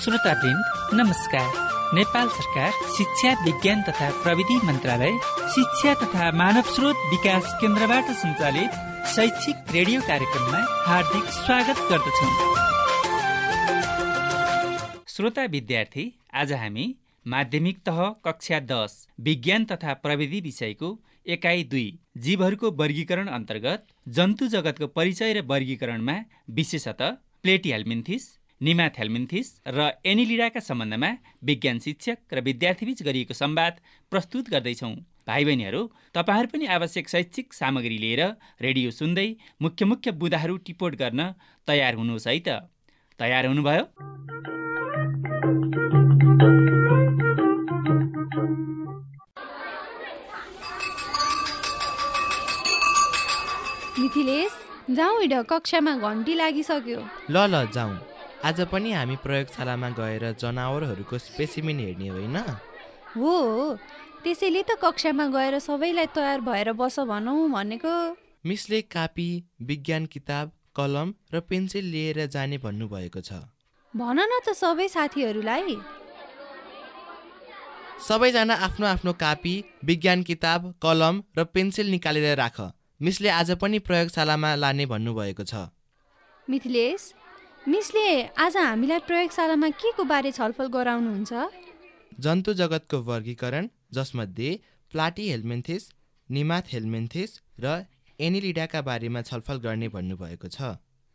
श्रोतावृन्द नमस्कार। नेपाल सरकार शिक्षा विज्ञान तथा प्रविधि मन्त्रालय शिक्षा तथा मानव स्रोत विकास केन्द्रबाट सञ्चालित शैक्षिक रेडियो कार्यक्रममा हार्दिक स्वागत गर्दछौँ। श्रोता विद्यार्थी, आज हामी माध्यमिक तह कक्षा 10 विज्ञान तथा प्रविधि विषयको एकाइ 2 जीवहरूको वर्गीकरण अन्तर्गत जन्तु जगतको परिचय र वर्गीकरणमा विशेषतः प्लेटिहेल्मिन्थिस, निमाथेल्मिन्थिस र एनिलिडाका सम्बन्धमा विज्ञान शिक्षक र विद्यार्थीबीच गरिएको संवाद प्रस्तुत गर्दैछौँ। भाइ बहिनीहरू, तपाईहरु पनि आवश्यक शैक्षिक सामग्री लिएर रेडियो सुन्दै मुख्य मुख्य बुँदाहरू टिपोट गर्न तयार हुनुहोस् है त। तयार हुनुभयो? मिथिलेश, जाउँ हिँड, कक्षामा घन्टी लागिसक्यो। ल जाउँ। आज पनि हामी प्रयोगशालामा गएर जनावरहरूको स्पेसिमेन हेर्ने होइन? हो, त्यसैले त कक्षामा गएर सबैलाई तयार भएर बस भनौँ भनेको। मिसले कापी, विज्ञान किताब, कलम र पेन्सिल लिएर जाने भन्नुभएको छ। भन न त सबै साथीहरूलाई। सबैजना आफ्नो आफ्नो कापी, विज्ञान किताब, कलम र पेन्सिल निकालेर राख। मिसले आज पनि प्रयोगशालामा लाने भन्नुभएको छ। मिथिलेश, मिसले आज हामीलाई प्रयोगशालामा के को बारे छलफल गराउनुहुन्छ? जन्तु जगतको वर्गीकरण, जसमध्ये प्लाटिहेल्मिन्थिस, निमाथेल्मिन्थिस र एनिलिडाका बारेमा छलफल गर्ने भन्नुभएको छ।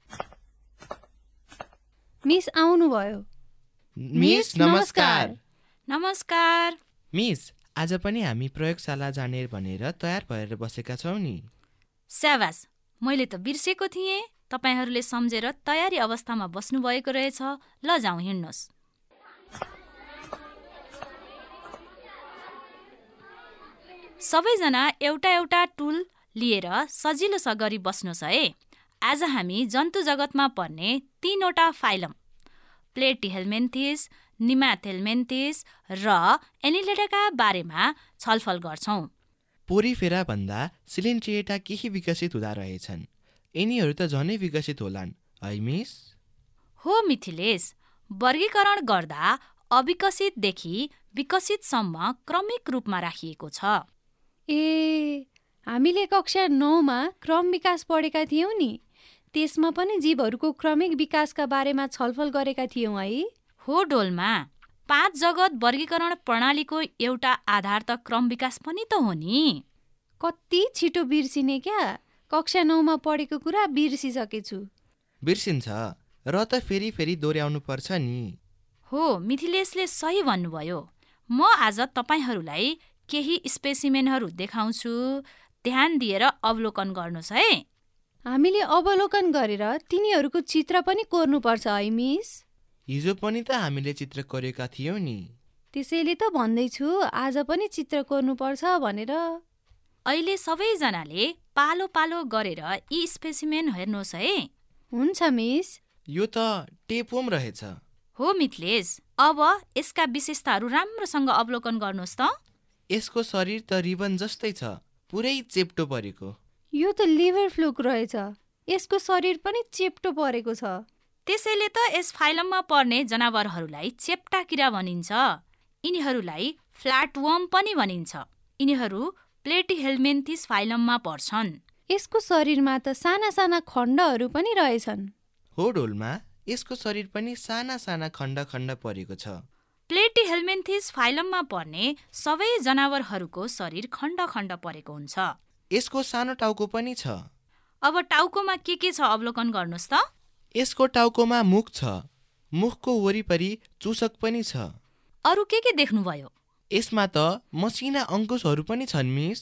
मिस आउनुभयो। मिस नमस्कार। नमस्कार। मिस, आज पनि हामी प्रयोगशाला जाने भनेर तयार भएर बसेका छौँ नि। स्याबास, मैले त बिर्सेको थिएँ। तपाईहरूले सम्झेर तयारी अवस्थामा बस्नुभएको रहेछ। ल जाउँ, हिँड्नुहोस्। सबैजना एउटा एउटा टुल लिएर सजिलो गरी बस्नुहोस् है। आज हामी जन्तु जगतमा पर्ने 3वटा फाइलम प्लेटिहेल्मिन्थिस, निमाथेल्मिन्थिस र एनिलिडाका बारेमा छलफल गर्छौँ। पोरिफेरा भन्दा सिलिन्ट्रिएटा केही विकसित हुँदा रहेछन्। यिनीहरू त झनै विकसित होलान् है मिस? हो मिथिलेश, वर्गीकरण गर्दा अविकसितदेखि विकसितसम्म क्रमिक रूपमा राखिएको छ। ए, हामीले कक्षा 9मा क्रम विकास पढेका थियौँ नि। त्यसमा पनि जीवहरूको क्रमिक विकासका बारेमा छलफल गरेका थियौँ है? हो डोल्मा, 5 जगत वर्गीकरण प्रणालीको एउटा आधार त क्रम विकास पनि त हो नि। कति छिटो बिर्सिने क्या, कक्षा 9मा पढेको कुरा बिर्सिसकेछु। बिर्सिन्छ र त फेरि दोहोऱ्याउनु पर्छ नि। हो, मिथिलेशले सही भन्नुभयो। म आज तपाईहरूलाई केही स्पेसिमेनहरू देखाउँछु। ध्यान दिएर अवलोकन गर्नुहोस् है। हामीले अवलोकन गरेर तिनीहरूको चित्र पनि कोर्नुपर्छ है मिस? हिजो पनि त हामीले चित्र कोरेका थियौँ नि। त्यसैले त भन्दैछु आज पनि चित्र कोर्नुपर्छ भनेर। अहिले सबैजनाले पालो पालो गरेर यी स्पेसिमेन हेर्नुहोस् है। हुन्छ मिस। यो त टेपोम रहेछ। हो मिथिलेश, अब यसका विशेषताहरू राम्रोसँग अवलोकन गर्नुहोस् त। यसको शरीर त रिबन जस्तै छ, पुरै चेप्टो परेको। यो त लिभर फ्लुक रहेछ, यसको शरीर पनि चेप्टो परेको छ। त्यसैले त यस फाइलममा पर्ने जनावरहरूलाई चेप्टा किरा भनिन्छ। यिनीहरूलाई फ्ल्याटवर्म पनि भनिन्छ। यिनीहरू प्लेटिहेल्मिन्थिस फाइलममा पर्छन्। यसको शरीरमा त साना साना खण्डहरू पनि रहेछन्। हो डोल्मा, यसको शरीर पनि साना साना खण्ड परेको छ। प्लेटिहेल्मिन्थिस फाइलममा पर्ने सबै जनावरहरूको शरीर खण्ड परेको हुन्छ। यसको सानो टाउको पनि छ। अब टाउकोमा के छ अवलोकन गर्नुहोस् त। यसको टाउकोमा मुख छ। मुखको वरिपरि चुसक पनि छ। अरू के देख्नुभयो? यसमा त मसिना अङ्कुशहरू पनि छन् मिस।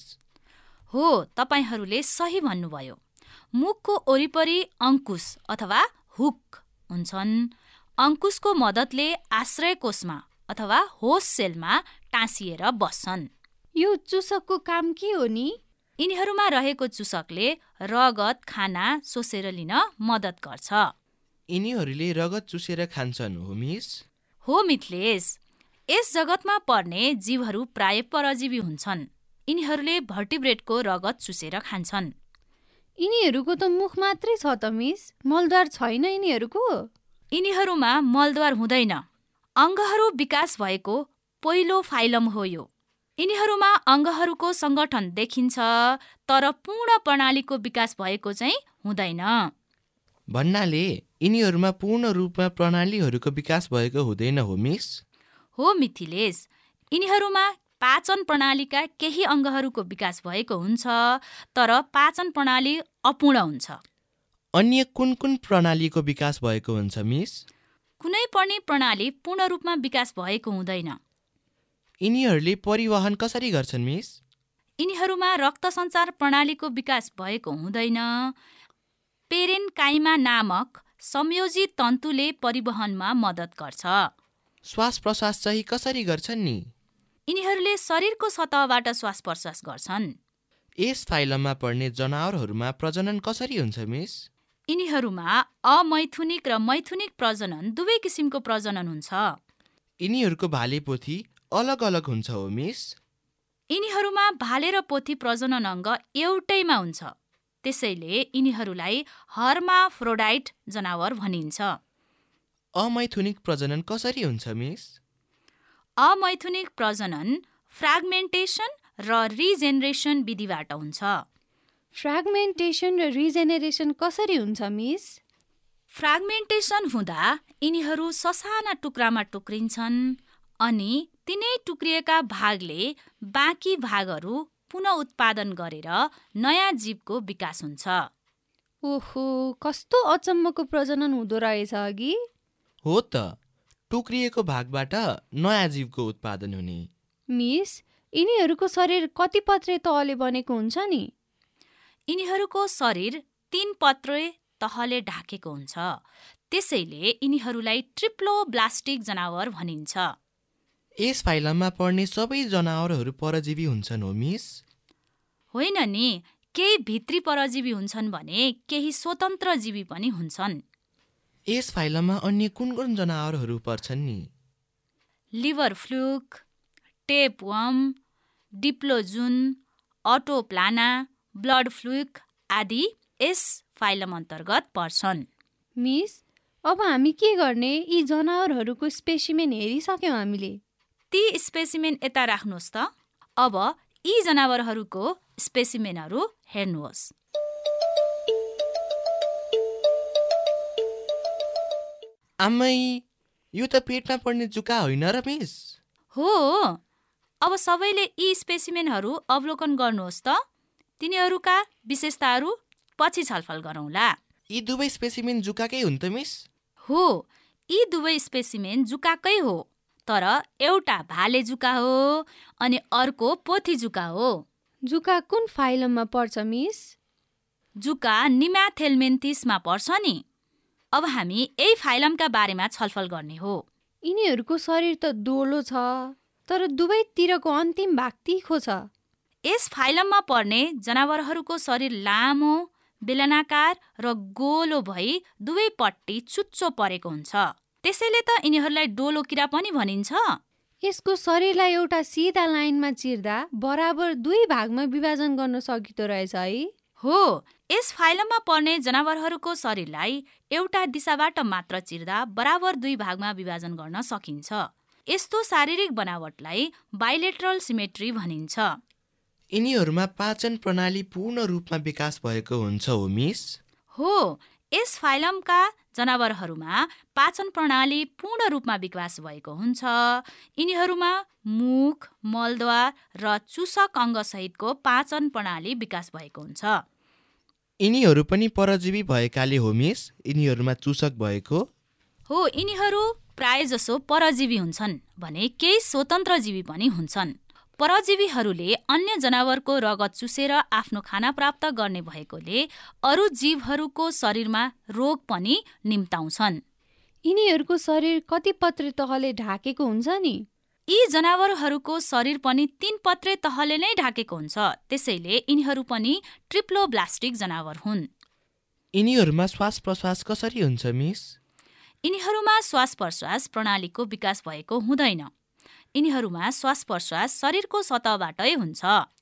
हो, तपाईहरूले सही भन्नुभयो। मुखको वरिपरि अङ्कुश अथवा हुक हुन्छन्। अङ्कुशको मद्दतले आश्रय कोषमा अथवा होस्ट सेलमा टाँसिएर बस्छन्। यो चुसकको काम के हो नि? यिनीहरूमा रहेको चुसकले रगत, खाना सोसेर लिन मद्दत गर्छ। यिनीहरूले रगत चुसेर खान्छन् हो मिस? हो मिथिलेश, यस जगतमा पर्ने जीवहरू प्राय परजीवी हुन्छन्। यिनीहरूले भर्टिब्रेटको रगत चुसेर खान्छन्। यिनीहरूको त मुख मात्रै छ त मिस, मलद्वार छैन यिनीहरूको? यिनीहरूमा मलद्वार हुँदैन। अङ्गहरू विकास भएको पहिलो फाइलम हो यो। यिनीहरूमा अङ्गहरूको सङ्गठन देखिन्छ, तर पूर्ण प्रणालीको विकास भएको चाहिँ हुँदैन। भन्नाले यिनीहरूमा पूर्ण रूपमा प्रणालीहरूको विकास भएको हुँदैन हो मिस? हो मिथिलेश, यिनीहरूमा पाचन प्रणालीका केही अङ्गहरूको विकास भएको हुन्छ, तर पाचन प्रणाली अपूर्ण हुन्छ। अन्य कुन कुन प्रणालीको विकास भएको हुन्छ मिस? कुनै पनि प्रणाली पूर्ण रूपमा विकास भएको हुँदैन। यिनीहरूले परिवहन कसरी गर्छन् मिस? यिनीहरूमा रक्त सञ्चार प्रणालीको विकास भएको हुँदैन। पेरेन्काइमा नामक संयोजित तन्तुले परिवहनमा मद्दत गर्छ। श्वास प्रश्वास चाहिँ कसरी गर्छन् नि? यिनीहरूले शरीरको सतहबाट श्वास प्रश्वास गर्छन्। यस फाइलममा पर्ने जनावरहरूमा प्रजनन कसरी हुन्छ मिस? यिनीहरूमा अमैथुनिक र मैथुनिक प्रजनन दुवै किसिमको प्रजनन हुन्छ। यिनीहरूको भाले पोथी अलग अलग हुन्छ हो मिस? यिनीहरूमा भाले र पोथी प्रजनन अङ्ग एउटैमा हुन्छ, त्यसैले यिनीहरूलाई हर्माफ्रोडाइट जनावर भनिन्छ। अमैथुनिक प्रजनन कसरी हुन्छ मिस? अमैथुनिक प्रजनन फ्र्यागमेन्टेसन र रिजेनरेसन विधिबाट हुन्छ। फ्र्यागमेन्टेसन र रिजेनेरेसन कसरी हुन्छ मिस? फ्र्यागमेन्टेसन हुँदा यिनीहरू ससाना टुक्रामा टुक्रिन्छन् अनि तिनै टुक्रिएका भागले बाँकी भागहरू पुनः उत्पादन गरेर नयाँ जीवको विकास हुन्छ। ओहो, कस्तो अचम्मको प्रजनन हुँदो रहेछ अघि। हो त, टुक्रिएको भागबाट नयाँ जीवको उत्पादन हुने। मिस, यिनीहरूको शरीर कति पत्रे तहले बनेको हुन्छ नि? यिनीहरूको शरीर 3 पत्रे तहले ढाकेको हुन्छ, त्यसैले यिनीहरूलाई ट्रिप्लोब्लास्टिक जनावर भनिन्छ। यस फाइलममा पर्ने सबै जनावरहरू परजीवी हुन्छन् हो मिस? होइन नि, केही भित्री परजीवी हुन्छन् भने केही स्वतन्त्र जीवी पनि हुन्छन्। यस फाइलममा अन्य कुन कुन जनावरहरू पर्छन् नि? लिभर फ्लुक, टेपवर्म, डिप्लोजुन, अटोप्लाना, ब्लड फ्लुक आदि यस फाइलम अन्तर्गत पर्छन्। मिस, अब हामी के गर्ने? यी जनावरहरूको स्पेसिमेन हेरिसक्यौँ हामीले। ती स्पेसिमेन यता राख्नुहोस् त। अब यी जनावरहरूको स्पेसिमेनहरू हेर्नुहोस्। आमै, यो त पेटमा पर्ने जुका होइन र मिस? हो, अब सबैले यी स्पेसिमेनहरू अवलोकन गर्नुहोस् त। तिनीहरूका विशेषताहरू पछि छलफल गरौँला। यी दुवै स्पेसिमेन जुकाकै हुन् त मिस? हो, यी दुवै स्पेसिमेन जुकाकै हो, तर एउटा भाले जुका हो अनि अर्को पोथी जुका हो। जुका कुन फाइलममा पर्छ मिस? जुका निम्याथेल्मेन्थिसमा पर्छ नि। अब हामी यही फाइलमका बारेमा छलफल गर्ने हो। यिनीहरूको शरीर त डोलो छ, तर दुवैतिरको अन्तिम भाग तिखो छ। यस फाइलममा पर्ने जनावरहरूको शरीर लामो, बेलनाकार र गोलो भई दुवैपट्टि चुच्चो परेको हुन्छ, त्यसैले त यिनीहरूलाई डोलो किरा पनि भनिन्छ। यसको शरीरलाई एउटा सिधा लाइनमा चिर्दा बराबर 2 भागमा विभाजन गर्न सकिँदो रहेछ है। हो, यस फाइलममा पर्ने जनावरहरूको शरीरलाई एउटा दिशाबाट मात्र चिर्दा बराबर 2 भागमा विभाजन गर्न सकिन्छ। यस्तो शारीरिक बनावटलाई बाइलेटरल सिमेट्री भनिन्छ। यिनीहरूमा पाचन प्रणाली पूर्ण रूपमा विकास भएको हुन्छ हो मिस? हो, यस फाइलमका जनावरहरूमा पाचन प्रणाली पूर्ण रूपमा विकास भएको हुन्छ। यिनीहरूमा मुख, मलद्वार र चुसक अङ्गसहितको पाचन प्रणाली विकास भएको हुन्छ। यिनीहरू पनि परजीवी भएकाले हो मिस यिनीहरूमा चुसक भएको? हो, यिनीहरू प्रायजसो परजीवी हुन्छन् भने केही स्वतन्त्र जीवी पनि हुन्छन्। परजीवीहरूले अन्य जनावरको रगत चुसेर आफ्नो खाना प्राप्त गर्ने भएकोले अरू जीवहरूको शरीरमा रोग पनि निम्ताउँछन्। यिनीहरूको शरीर कति पत्रे तहले ढाकेको हुन्छ नि? यी जनावरहरूको शरीर पनि 3 पत्रे तहले नै ढाकेको हुन्छ, त्यसैले यिनीहरू पनि ट्रिप्लोब्लास्टिक जनावर हुन्। यिनीहरूमा श्वास प्रश्वास कसरी हुन्छ मिस? यिनीहरूमा श्वास प्रश्वास प्रणालीको विकास भएको हुँदैन। यिनीहरूमा श्वास प्रश्वास शरीरको सतहबाटै हुन्छ।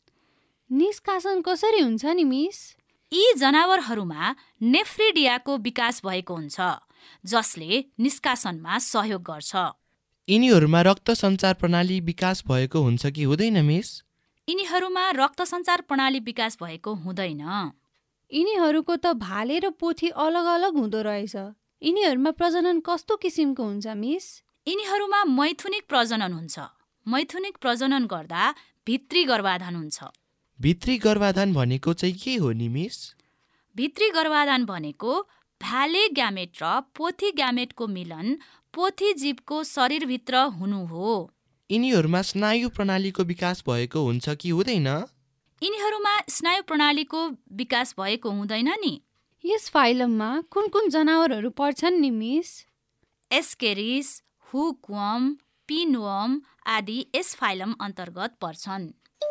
निष्कासन कसरी हुन्छ नि मिस? यी जनावरहरूमा नेफ्रिडियाको विकास भएको हुन्छ, जसले निष्कासनमा सहयोग गर्छ। यिनीहरूमा रक्त सञ्चार प्रणाली विकास भएको हुन्छ कि हुँदैन मिस? यिनीहरूमा रक्त सञ्चार प्रणाली विकास भएको हुँदैन। यिनीहरूको त भाले र पोथी अलग अलग हुँदो रहेछ। यिनीहरूमा प्रजनन कस्तो किसिमको हुन्छ मिस? यिनीहरूमा मैथुनिक प्रजनन हुन्छ। मैथुनिक प्रजनन गर्दा भित्री गर्भाधान हुन्छ। भित्री गर्भाधान भनेको चाहिँ के हो नि मिस? भित्री गर्भाधान भनेको भाले ग्यामेट र पोथी ग्यामेटको मिलन पोथी जीवको शरीरभित्र हुनु हो। यिनीहरूमा स्नायु प्रणालीको विकास भएको हुन्छ कि हुँदैन? यिनीहरूमा स्नायु प्रणालीको विकास भएको हुँदैन नि। यस फाइलममा कुन कुन जनावरहरू पर्छन् नि मिस? एस्केरिस, हुकवर्म, पिनवर्म आदि यस फाइलम अन्तर्गत पर्छन्।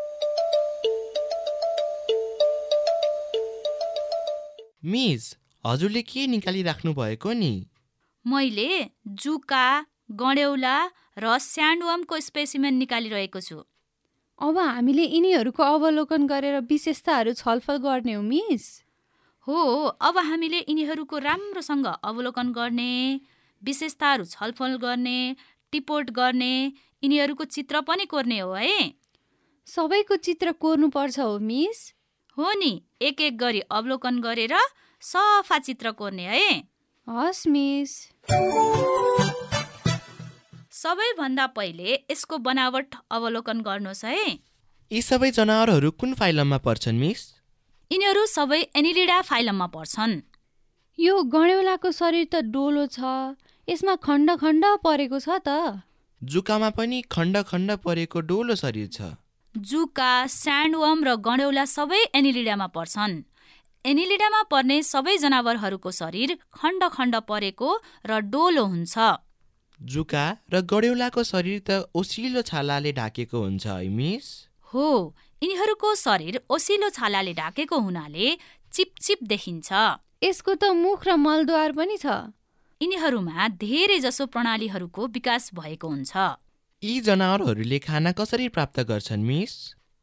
मिस, हजुरले के निकालिराख्नु भएको नि? मैले जुका, गडेउला र स्यान्डवर्मको स्पेसिमेन निकालिरहेको छु। अब हामीले यिनीहरूको अवलोकन गरेर विशेषताहरू छलफल गर्ने हो मिस? हो, अब हामीले यिनीहरूको राम्रोसँग अवलोकन गर्ने, विशेषताहरू छलफल गर्ने, टिपोट गर्ने, यिनीहरूको चित्र पनि कोर्ने हो है। सबैको चित्र कोर्नुपर्छ हो मिस? हो नि, एक एक गरी अवलोकन गरेर सफा चित्र कोर्ने है। हस् मिस। सबैभन्दा पहिले यसको बनावट अवलोकन गर्नुहोस् है। यी सबै जनावरहरू कुन फाइलममा पर्छन् मिस? यिनीहरू सबै एनिलिडा फाइलममा पर्छन्। यो गडेउलाको शरीर त डोलो छ, यसमा खण्ड खण्ड परेको छ त। जुकामा पनि खण्ड खण्ड परेको डोलो शरीर छ। जुका, स्यान्डवर्म र गडेउला सबै एनिलिडामा पर्छन्। एनिलिडामा पर्ने सबै जनावरहरूको शरीर खण्ड खण्ड परेको र डोलो हुन्छ। जुका र गडेउलाको शरीर त ओसिलो छालाले ढाकेको हुन्छ है मिस? हो, यिनीहरूको शरीर ओसिलो छालाले ढाकेको हुनाले चिपचिप देखिन्छ। यसको त मुख र मलद्वार पनि छ। यिनीहरूमा धेरै जसो प्रणालीहरूको विकास भएको हुन्छ। यी जनावरहरूले खाना कसरी प्राप्त गर्छन् मिस?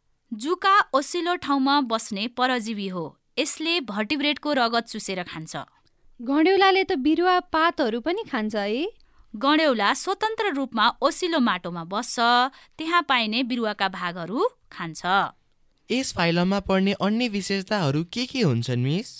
जुका ओसिलो ठाउँमा बस्ने परजीवी हो। यसले भर्टिब्रेटको रगत चुसेर खान्छ। गडेउलाले त बिरुवा पातहरू पनि खान्छ है। गडेउला स्वतन्त्र रूपमा ओसिलो माटोमा बस्छ, त्यहाँ पाइने बिरुवाका भागहरू खान्छ। यस फाइलममा पर्ने अन्य विशेषताहरू के हुन्छन् मिस?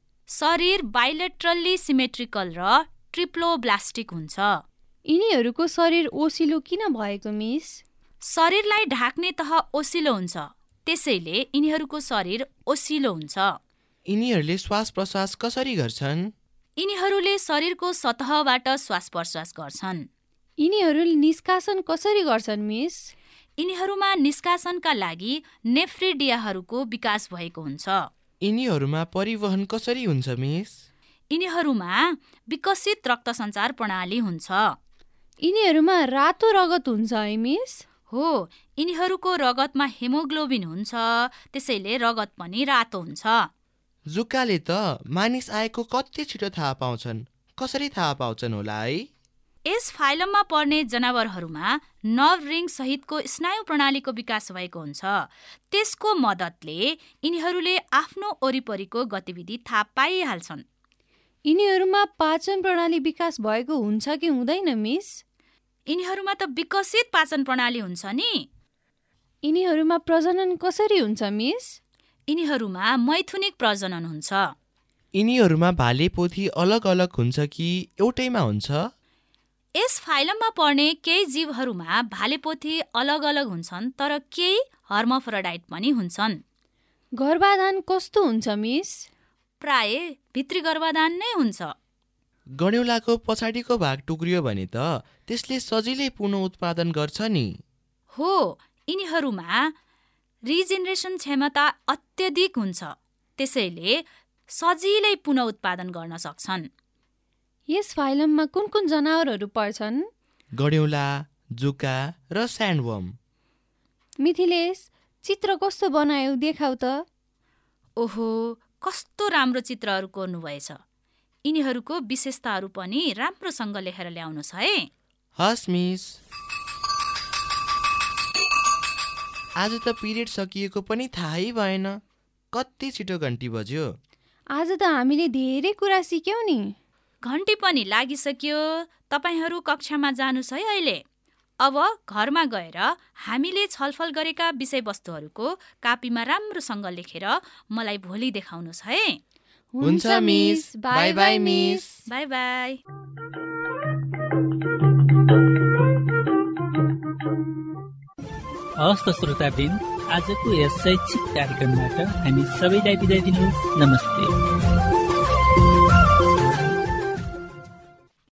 शरीर बाइलेट्रल्ली सिमेट्रिकल र ट्रिप्लोब्लास्टिक हुन्छ। यिनीहरूको शरीर ओसिलो किन भएको मिस? शरीरलाई ढाक्ने तह ओसिलो हुन्छ, त्यसैले यिनीहरूको शरीर ओसिलो हुन्छ। यिनीहरूले श्वास प्रश्वास कसरी गर्छन्? यिनीहरूले शरीरको सतहबाट श्वास प्रश्वास गर्छन्। यिनीहरूले निष्कासन कसरी गर्छन् मिस? यिनीहरूमा निष्कासनका लागि नेफ्रिडियाहरूको विकास भएको हुन्छ। यिनीहरूमा परिवहन कसरी हुन्छ मिस? यिनीहरूमा विकसित रक्त सञ्चार प्रणाली हुन्छ। यिनीहरूमा रातो रगत हुन्छ है मिस? हो, यिनीहरूको रगतमा हेमोग्लोबिन हुन्छ, त्यसैले रगत पनि रातो हुन्छ। जुकाले त मानिस आएको कति छिटो थाहा पाउँछन्, कसरी थाहा पाउँछन् होला है? यस फाइलममा पर्ने जनावरहरूमा नर्भ रिङ सहितको स्नायु प्रणालीको विकास भएको हुन्छ। त्यसको मद्दतले यिनीहरूले आफ्नो वरिपरिको गतिविधि थाहा पाइहाल्छन्। यिनीहरूमा पाचन प्रणाली विकास भएको हुन्छ कि हुँदैन मिस? यिनीहरूमा त विकसित पाचन प्रणाली हुन्छ नि। यिनीहरूमा प्रजनन कसरी हुन्छ मिस? यिनीहरूमा मैथुनिक प्रजनन हुन्छ। यिनीहरूमा भाले पोथी अलग अलग हुन्छ कि एउटैमा हुन्छ? यस फाइलममा पर्ने केही जीवहरूमा भाले पोथी अलग अलग हुन्छन्, तर केही हर्मफ्रोडाइट पनि हुन्छन्। गर्भाधान कस्तो हुन्छ मिस? प्राय भित्री गर्भाधान नै हुन्छ। गडेउलाको पछाडिको भाग टुक्रियो भने त त्यसले सजिलै पुनः उत्पादन गर्छ नि। हो, यिनीहरूमा रिजेनरेसन क्षमता अत्यधिक हुन्छ, त्यसैले सजिलै पुनः उत्पादन गर्न सक्छन्। यस फाइलममा कुन कुन जनावरहरू पर्छन्? गडेउला, जुका र स्यान्डवर्म। मिथिलेश, चित्र कस्तो बनायौ देखाउ त। ओहो, कस्तो राम्रो चित्रहरू कोर्नुभएछ। यिनीहरूको विशेषताहरू पनि राम्रोसँग लेखेर ल्याउनुहोस् है। हस् मिस। आज त पिरियड सकिएको पनि थाहै भएन, कति छिटो घन्टी बज्यो। आज त हामीले धेरै कुरा सिक्यौँ नि। घन्टी पनि लागिसक्यो। तपाईहरू कक्षामा जानुहोस् है अहिले। अब घरमा गएर हामीले छलफल गरेका विषयवस्तुहरूको कापीमा राम्रोसँग लेखेर मलाई भोलि देखाउनुहोस् है। हुन्छ miss. Bye bye miss. Bye bye. हवस् त श्रोतावृन्द, आजको यस शैक्षिक कार्यक्रमबाट हामी सबैलाई बिदा दिनुहोस्। नमस्ते।